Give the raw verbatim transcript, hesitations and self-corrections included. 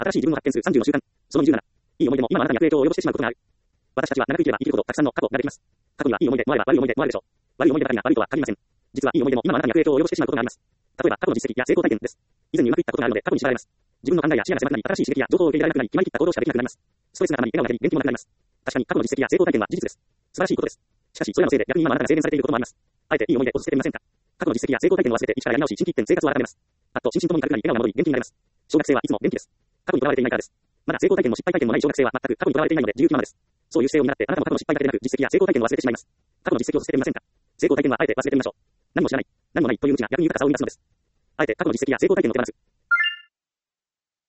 新しい自分を発見するさんじゅうの習慣。そのにじゅうなな。いい思い出も今あなたに悪影響を及ぼしてしまうことがある。私たちは長く生きれば生きるほどたくさんの過去ができます。過去にはいい思い出もあれば悪い思い出もあるでしょう。悪い思い出ばかりが悪いとは限りません。実はいい思い出も今あなたに悪影響を及ぼしてしまうことがあります。例えば過去の実績や成功体験です。以前にうまくいったことがあるので過去に縛られます。自分の考えや視野が狭くなり新しい刺激や情報を受け入れられなくなり決まりきった行動しかできなくなります。ストレスがたまり笑顔が減り元気もなくなります。確かに過去の実績や成功体験は事実です。素晴らしいことです。しかしそれらのせいで逆に今あなたが制限されていることもあります。あえていい思い出を続けてみませんか。過去の実績や成功体験を忘れて一からやり直し心機一転生活を改めます。あっと心身ともに軽くなり笑顔が戻り元気になります。小学生はいつも元気です。過去にとらわれていないからです。まだ成功体験も失敗体験もない小学生は全く過去にとらわれていないので自由気ままです。そういう姿勢を担ってあなたも過去の失敗だけでなく実績や成功体験を忘れてしまいます。過去の実績を続けてみませんか。成功体験はあえて忘れてみましょう。何も知らない、何もないという無知が逆に豊かさを生み出すのです。あえて過去の実績や成功体験を手放す。